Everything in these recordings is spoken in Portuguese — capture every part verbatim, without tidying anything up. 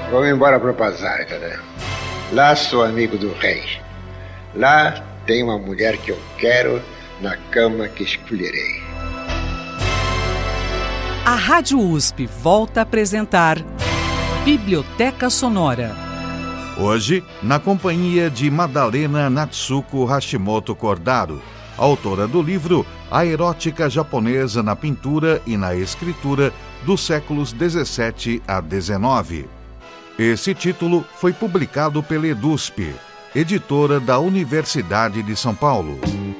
Vamos embora para o Pazarga, né? Lá sou amigo do rei. Lá tem uma mulher que eu quero na cama que escolherei. A Rádio U S P volta a apresentar Biblioteca Sonora. Hoje, na companhia de Madalena Natsuko Hashimoto Cordaro, autora do livro A Erótica Japonesa na Pintura e na Escritura dos séculos dezessete a dezenove. Esse título foi publicado pela EDUSP, editora da Universidade de São Paulo.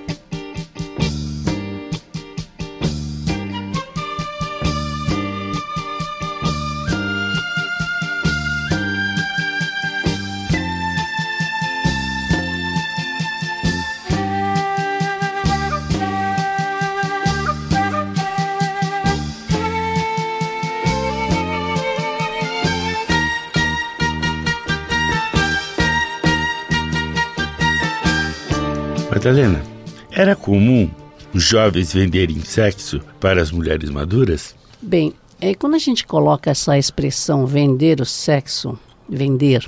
Madalena, era comum os jovens venderem sexo para as mulheres maduras? Bem, é, quando a gente coloca essa expressão vender o sexo, vender,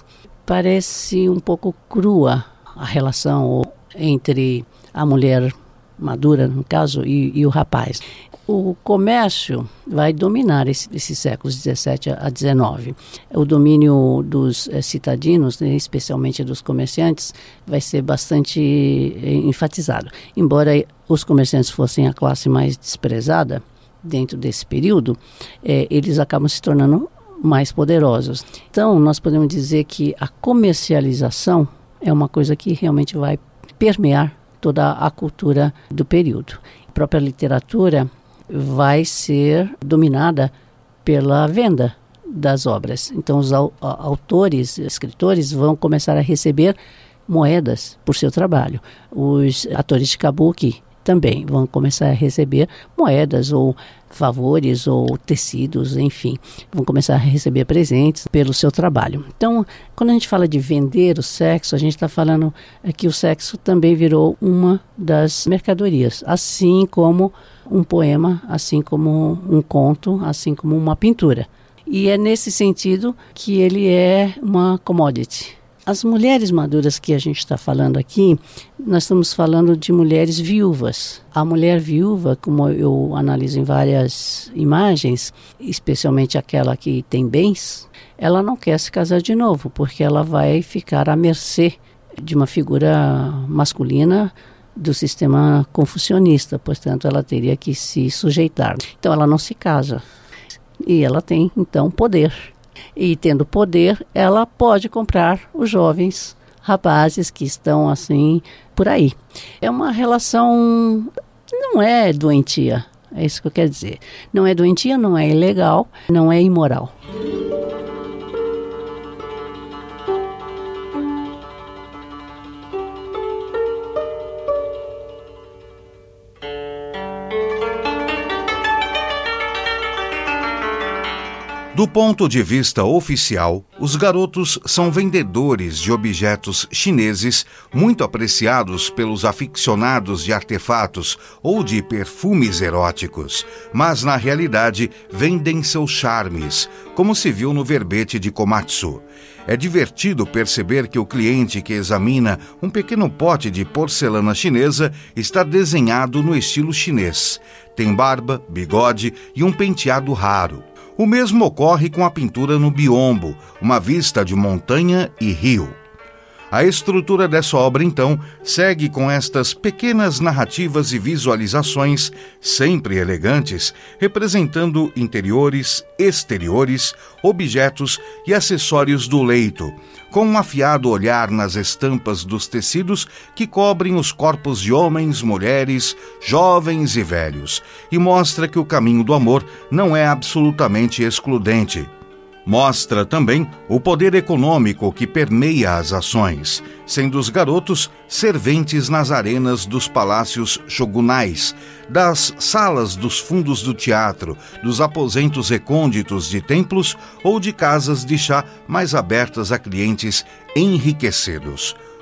parece um pouco crua a relação entre a mulher madura, no caso, e, e o rapaz. O comércio vai dominar esse, esses séculos dezessete a dezenove. O domínio dos é, citadinos, né, especialmente dos comerciantes, vai ser bastante é, enfatizado. Embora os comerciantes fossem a classe mais desprezada dentro desse período, é, eles acabam se tornando mais poderosos. Então, nós podemos dizer que a comercialização é uma coisa que realmente vai permear toda a cultura do período. A própria literatura vai ser dominada pela venda das obras. Então, os au- autores, escritores vão começar a receber moedas por seu trabalho. Os atores de kabuki também vão começar a receber moedas ou favores ou tecidos, enfim, vão começar a receber presentes pelo seu trabalho. Então, quando a gente fala de vender o sexo, a gente está falando que o sexo também virou uma das mercadorias, assim como um poema, assim como um conto, assim como uma pintura. E é nesse sentido que ele é uma commodity. As mulheres maduras que a gente está falando aqui, nós estamos falando de mulheres viúvas. A mulher viúva, como eu analiso em várias imagens, especialmente aquela que tem bens, ela não quer se casar de novo, porque ela vai ficar à mercê de uma figura masculina do sistema confucionista, portanto ela teria que se sujeitar. Então ela não se casa e ela tem então poder. E tendo poder, ela pode comprar os jovens rapazes que estão assim por aí. É uma relação, não é doentia, é isso que eu quero dizer. Não é doentia, não é ilegal, não é imoral. Do ponto de vista oficial, os garotos são vendedores de objetos chineses muito apreciados pelos aficionados de artefatos ou de perfumes eróticos, mas na realidade vendem seus charmes, como se viu no verbete de Komatsu. É divertido perceber que o cliente que examina um pequeno pote de porcelana chinesa está desenhado no estilo chinês. Tem barba, bigode e um penteado raro. O mesmo ocorre com a pintura no biombo, uma vista de montanha e rio. A estrutura dessa obra, então, segue com estas pequenas narrativas e visualizações, sempre elegantes, representando interiores, exteriores, objetos e acessórios do leito, com um afiado olhar nas estampas dos tecidos que cobrem os corpos de homens, mulheres, jovens e velhos, e mostra que o caminho do amor não é absolutamente excludente. Mostra também o poder econômico que permeia as ações, sendo os garotos serventes nas arenas dos palácios shogunais, das salas dos fundos do teatro, dos aposentos recônditos de templos ou de casas de chá mais abertas a clientes enriquecidos.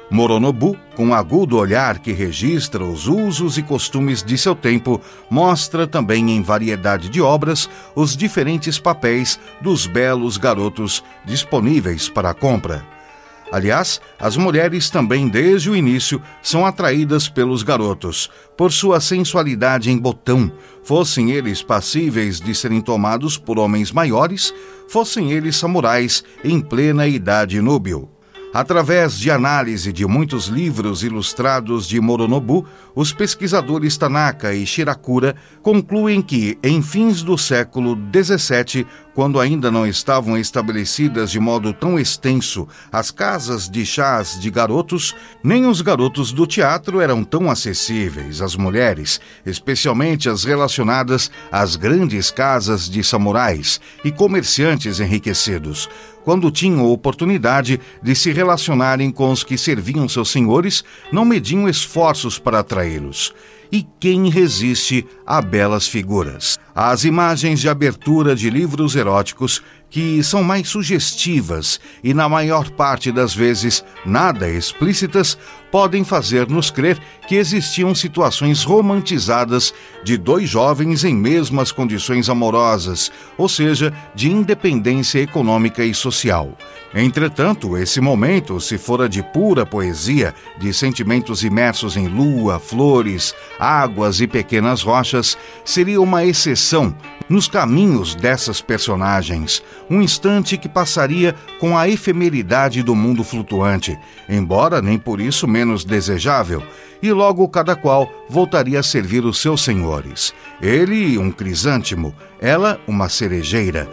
Moronobu, com um agudo olhar que registra os usos e costumes de seu tempo, mostra também em variedade de obras os diferentes papéis dos belos garotos disponíveis para a compra. Aliás, as mulheres também desde o início são atraídas pelos garotos, por sua sensualidade em botão, fossem eles passíveis de serem tomados por homens maiores, fossem eles samurais em plena idade núbil. Através de análise de muitos livros ilustrados de Moronobu, os pesquisadores Tanaka e Shirakura concluem que, em fins do século dezessete, quando ainda não estavam estabelecidas de modo tão extenso as casas de chás de garotos, nem os garotos do teatro eram tão acessíveis às mulheres, especialmente as relacionadas às grandes casas de samurais e comerciantes enriquecidos, quando tinham oportunidade de se relacionarem com os que serviam seus senhores, não mediam esforços para atraí-los. E quem resiste a belas figuras? As imagens de abertura de livros eróticos, que são mais sugestivas e, na maior parte das vezes, nada explícitas, podem fazer-nos crer que existiam situações romantizadas de dois jovens em mesmas condições amorosas, ou seja, de independência econômica e social. Entretanto, esse momento, se fora de pura poesia, de sentimentos imersos em lua, flores, águas e pequenas rochas, seria uma exceção nos caminhos dessas personagens, um instante que passaria com a efemeridade do mundo flutuante, embora nem por isso menos desejável, e logo cada qual voltaria a servir os seus senhores. Ele, um crisântemo, ela, uma cerejeira.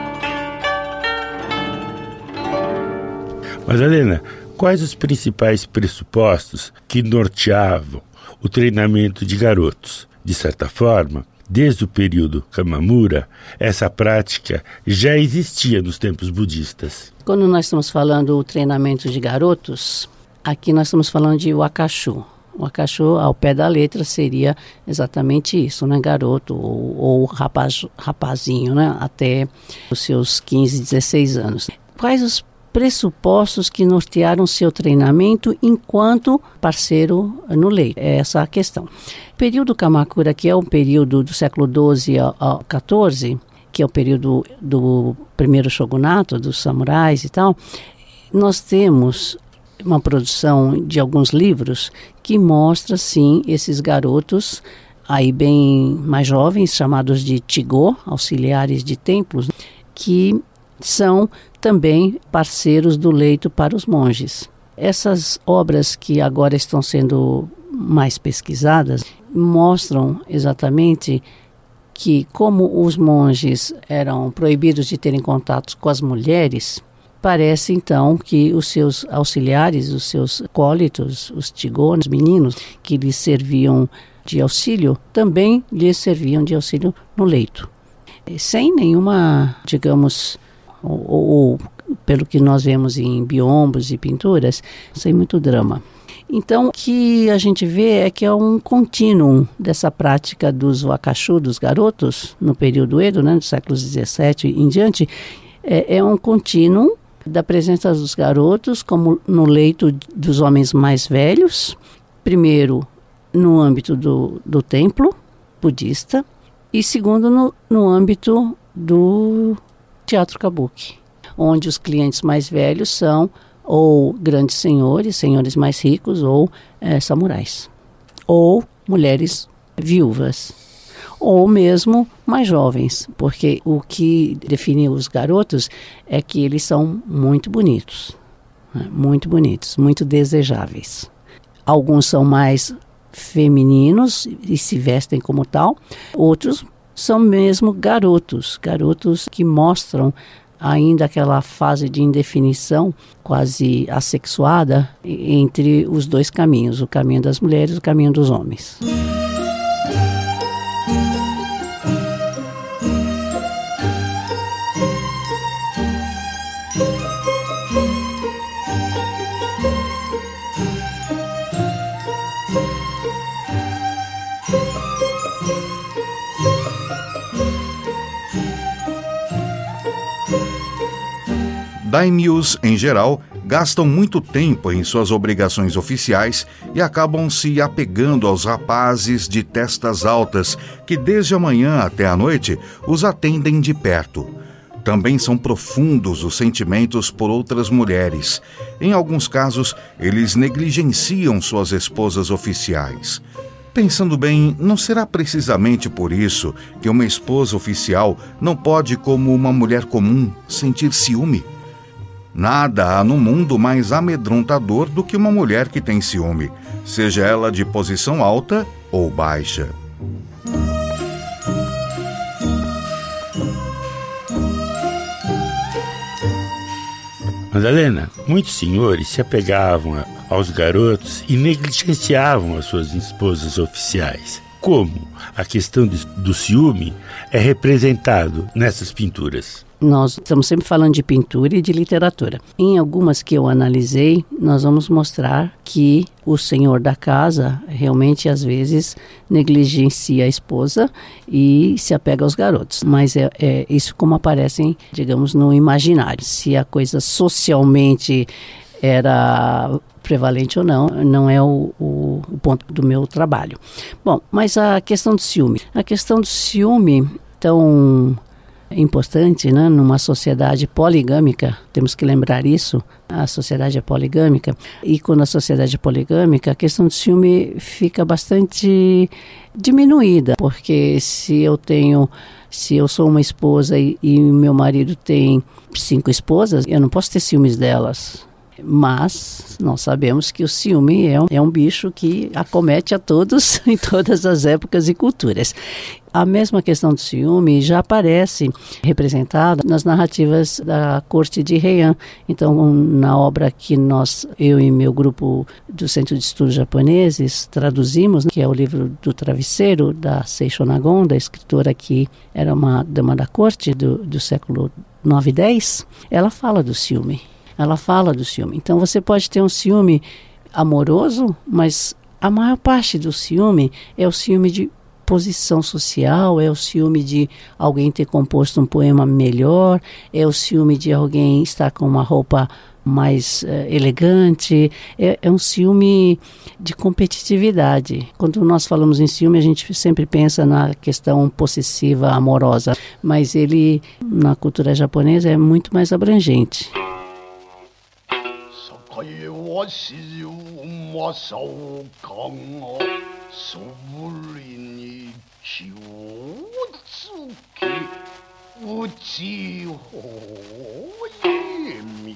Madalena, quais os principais pressupostos que norteavam o treinamento de garotos? De certa forma, desde o período Kamamura, essa prática já existia nos tempos budistas. Quando nós estamos falando do treinamento de garotos, aqui nós estamos falando de wakashu. O wakashu, ao pé da letra, seria exatamente isso, né? Garoto ou, ou rapaz, rapazinho, né? Até os seus quinze, dezesseis anos. Quais os pressupostos que nortearam seu treinamento enquanto parceiro no leito? É essa a questão. O período Kamakura, que é um período do século doze ao quatorze, que é o período do primeiro shogunato, dos samurais e tal, nós temos uma produção de alguns livros que mostra, sim, esses garotos aí bem mais jovens, chamados de Chigo, auxiliares de templos, que são também parceiros do leito para os monges. Essas obras que agora estão sendo mais pesquisadas mostram exatamente que, como os monges eram proibidos de terem contatos com as mulheres, parece então que os seus auxiliares, os seus acólitos, os tigones, meninos que lhes serviam de auxílio, também lhes serviam de auxílio no leito. Sem nenhuma, digamos, ou, ou pelo que nós vemos em biombos e pinturas, sem muito drama. Então, o que a gente vê é que é um contínuo dessa prática dos wakashu, dos garotos, no período Edo, né, do século dezessete em diante, é, é um contínuo da presença dos garotos como no leito dos homens mais velhos, primeiro no âmbito do, do templo budista e segundo no, no âmbito do teatro kabuki, onde os clientes mais velhos são ou grandes senhores, senhores mais ricos, ou é, samurais, ou mulheres viúvas, ou mesmo mais jovens, porque o que define os garotos é que eles são muito bonitos, né? muito bonitos, muito desejáveis. Alguns são mais femininos e se vestem como tal, outros são mesmo garotos, garotos que mostram ainda aquela fase de indefinição quase assexuada entre os dois caminhos, o caminho das mulheres e o caminho dos homens. Daimyos, em geral, gastam muito tempo em suas obrigações oficiais e acabam se apegando aos rapazes de testas altas que desde a manhã até a noite os atendem de perto. Também são profundos os sentimentos por outras mulheres. Em alguns casos, eles negligenciam suas esposas oficiais. Pensando bem, não será precisamente por isso que uma esposa oficial não pode, como uma mulher comum, sentir ciúme? Nada há no mundo mais amedrontador do que uma mulher que tem ciúme, seja ela de posição alta ou baixa. Madalena, muitos senhores se apegavam a aos garotos e negligenciavam as suas esposas oficiais. Como a questão de, do ciúme é representado nessas pinturas? Nós estamos sempre falando de pintura e de literatura. Em algumas que eu analisei, nós vamos mostrar que o senhor da casa realmente, às vezes, negligencia a esposa e se apega aos garotos. Mas é, é isso como aparecem, digamos, no imaginário. Se a coisa socialmente era prevalente ou não, não é o, o, o ponto do meu trabalho. Bom, mas a questão do ciúme. A questão do ciúme tão importante, né, numa sociedade poligâmica, temos que lembrar isso, a sociedade é poligâmica, e quando a sociedade é poligâmica, a questão do ciúme fica bastante diminuída, porque se eu tenho, se eu sou uma esposa e, e meu marido tem cinco esposas, eu não posso ter ciúmes delas. Mas nós sabemos que o ciúme é um, é um bicho que acomete a todos em todas as épocas e culturas. A mesma questão do ciúme já aparece representada nas narrativas da corte de Heian. Então, na obra que nós, eu e meu grupo do Centro de Estudos Japoneses traduzimos, que é o livro do Travesseiro, da Seisho Nagon, da escritora que era uma dama da corte do, do século nove e dez, ela fala do ciúme. Ela fala do ciúme. Então, você pode ter um ciúme amoroso, mas a maior parte do ciúme é o ciúme de posição social, é o ciúme de alguém ter composto um poema melhor, é o ciúme de alguém estar com uma roupa mais uh, elegante, é, é um ciúme de competitividade. Quando nós falamos em ciúme, a gente sempre pensa na questão possessiva, amorosa, mas ele, na cultura japonesa, é muito mais abrangente. わしよ正岡がそぶりに気をつけうちほえみ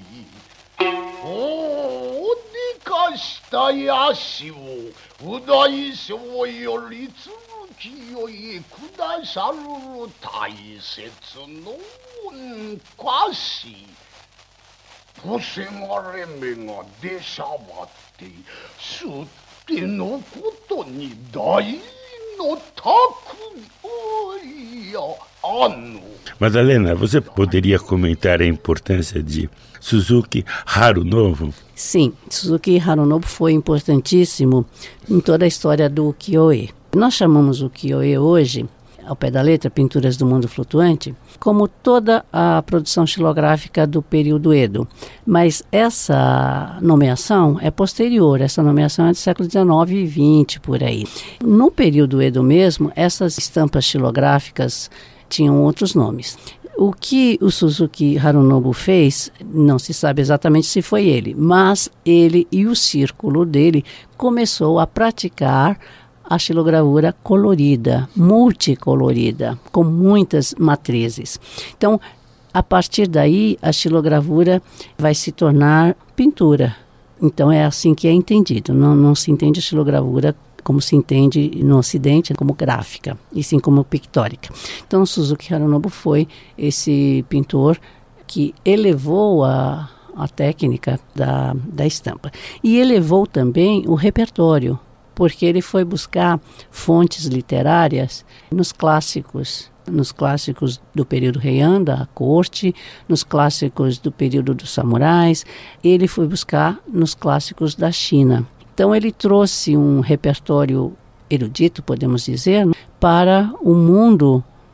おでかしたやしをう大将より続きよいくださる大切のかしおせがれめが出しゃばってすってのことに大のたくやあの Madalena, você poderia comentar a importância de Suzuki Harunobu? Sim, Suzuki Harunobu foi importantíssimo em toda a história do ukiyo-e. Nós chamamos o ukiyo-e hoje, ao pé da letra, Pinturas do Mundo Flutuante, como toda a produção xilográfica do período Edo. Mas essa nomeação é posterior, essa nomeação é do século dezenove e vinte, por aí. No período Edo mesmo, essas estampas xilográficas tinham outros nomes. O que o Suzuki Harunobu fez, não se sabe exatamente se foi ele, mas ele e o círculo dele começou a praticar a xilogravura colorida, multicolorida, com muitas matrizes. Então, a partir daí, a xilogravura vai se tornar pintura. Então, é assim que é entendido. Não, não se entende a xilogravura como se entende no Ocidente, como gráfica, e sim como pictórica. Então, Suzuki Harunobu foi esse pintor que elevou a, a técnica da, da estampa. E elevou também o repertório, porque ele foi buscar fontes literárias nos clássicos, nos clássicos do período Heian, da corte, nos clássicos do período dos samurais, ele foi buscar nos clássicos da China. Então ele trouxe um repertório erudito, podemos dizer, para o mundo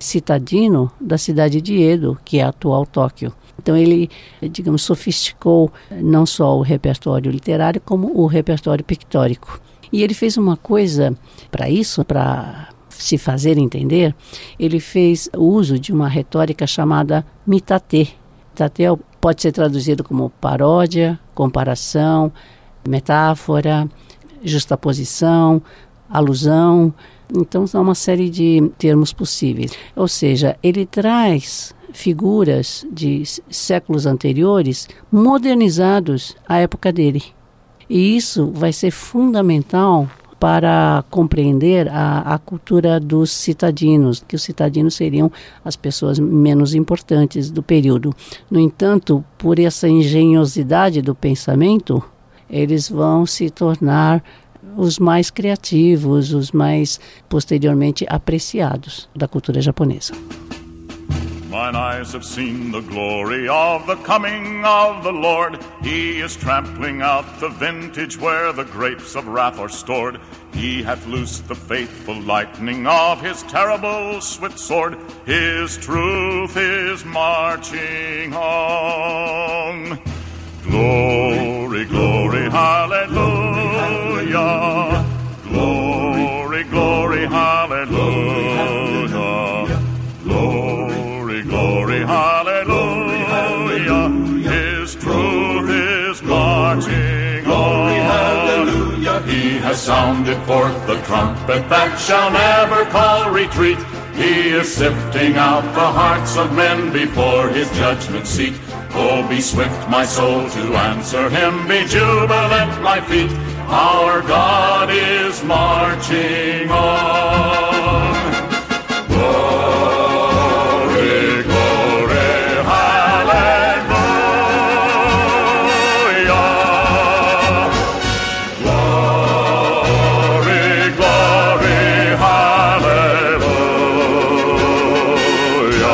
citadino da cidade de Edo, que é a atual Tóquio. Então ele, digamos, sofisticou não só o repertório literário, como o repertório pictórico. E ele fez uma coisa para isso, para se fazer entender, ele fez uso de uma retórica chamada mitate. Mitate pode ser traduzido como paródia, comparação, metáfora, justaposição, alusão. Então, são uma série de termos possíveis. Ou seja, ele traz figuras de séculos anteriores modernizados à época dele. E isso vai ser fundamental para compreender a, a cultura dos citadinos, que os citadinos seriam as pessoas menos importantes do período. No entanto, por essa engenhosidade do pensamento, eles vão se tornar os mais criativos, os mais posteriormente apreciados da cultura japonesa. Mine eyes have seen the glory of the coming of the Lord. He is trampling out the vintage where the grapes of wrath are stored. He hath loosed the faithful lightning of his terrible swift sword. His truth is marching on. Glory, glory, hallelujah. Glory, glory, hallelujah. Glory, glory, hallelujah. His truth is marching on. He has sounded forth the trumpet that shall never call retreat. He is sifting out the hearts of men before his judgment seat. Oh, be swift, my soul, to answer him. Be jubilant, my feet. Our God is marching on. Glory, glory, hallelujah. Glory, glory, hallelujah.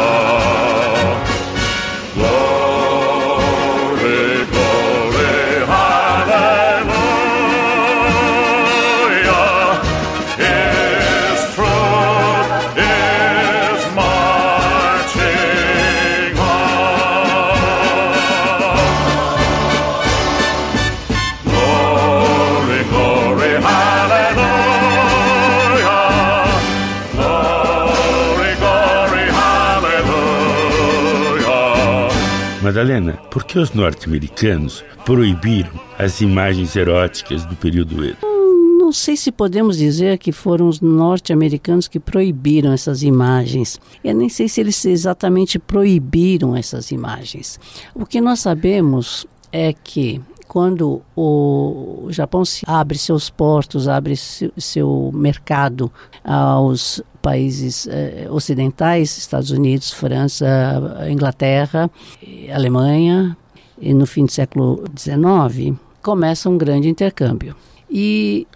Glory, glory, hallelujah. His truth is marching on. Glory, glory, hallelujah. Glory, glory, hallelujah. Madalena, por que os norte-americanos proibiram as imagens eróticas do período Edo? Não sei se podemos dizer que foram os norte-americanos que proibiram essas imagens. Eu nem sei se eles exatamente proibiram essas imagens. O que nós sabemos é que quando o Japão se abre seus portos, abre seu, seu mercado aos países eh, ocidentais, Estados Unidos, França, Inglaterra, Alemanha, e no fim do século dezenove, começa um grande intercâmbio. E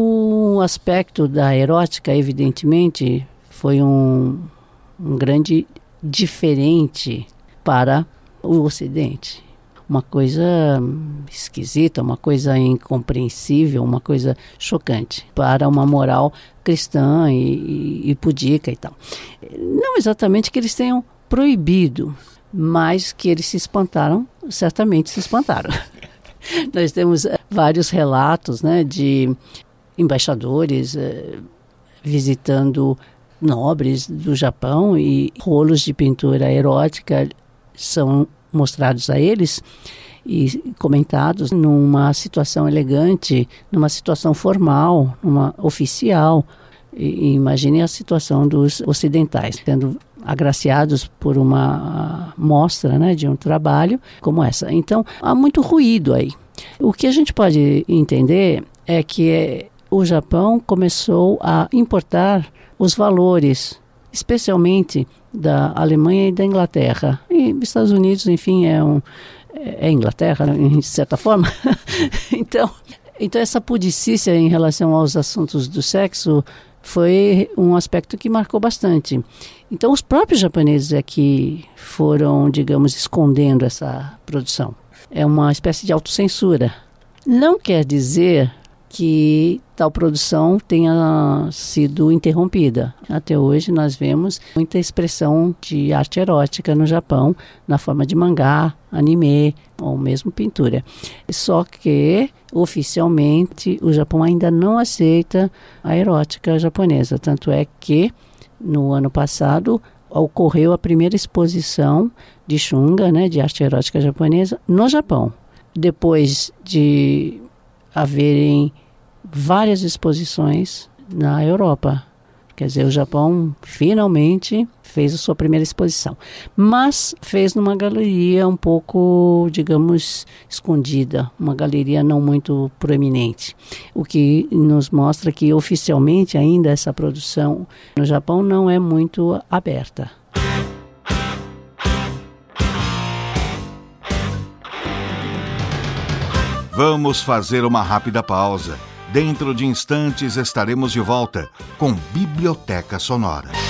o aspecto da erótica, evidentemente, foi um, um grande diferente para o Ocidente. Uma coisa esquisita, uma coisa incompreensível, uma coisa chocante para uma moral cristã e, e, e pudica e tal. Não exatamente que eles tenham proibido, mas que eles se espantaram, certamente se espantaram. Nós temos uh, vários relatos, né, de embaixadores uh, visitando nobres do Japão e rolos de pintura erótica são mostrados a eles e comentados numa situação elegante, numa situação formal, numa oficial. E, e imagine a situação dos ocidentais, sendo agraciados por uma mostra, né, de um trabalho como essa. Então, há muito ruído aí. O que a gente pode entender é que é, o Japão começou a importar os valores, especialmente da Alemanha e da Inglaterra. E Estados Unidos, enfim, é, um, é Inglaterra, de certa forma. então, então, essa pudicícia em relação aos assuntos do sexo foi um aspecto que marcou bastante. Então, os próprios japoneses é que foram, digamos, escondendo essa produção. É uma espécie de autocensura. Não quer dizer que tal produção tenha sido interrompida. Até hoje nós vemos muita expressão de arte erótica no Japão, na forma de mangá, anime ou mesmo pintura. Só que, oficialmente, o Japão ainda não aceita a erótica japonesa. Tanto é que, no ano passado, ocorreu a primeira exposição de shunga, né, de arte erótica japonesa, no Japão. Depois de haverem várias exposições na Europa. Quer dizer, o Japão finalmente fez a sua primeira exposição. Mas fez numa galeria um pouco, digamos, escondida. Uma galeria não muito proeminente. O que nos mostra que oficialmente ainda essa produção no Japão não é muito aberta. Vamos fazer uma rápida pausa. Dentro de instantes estaremos de volta com Biblioteca Sonora.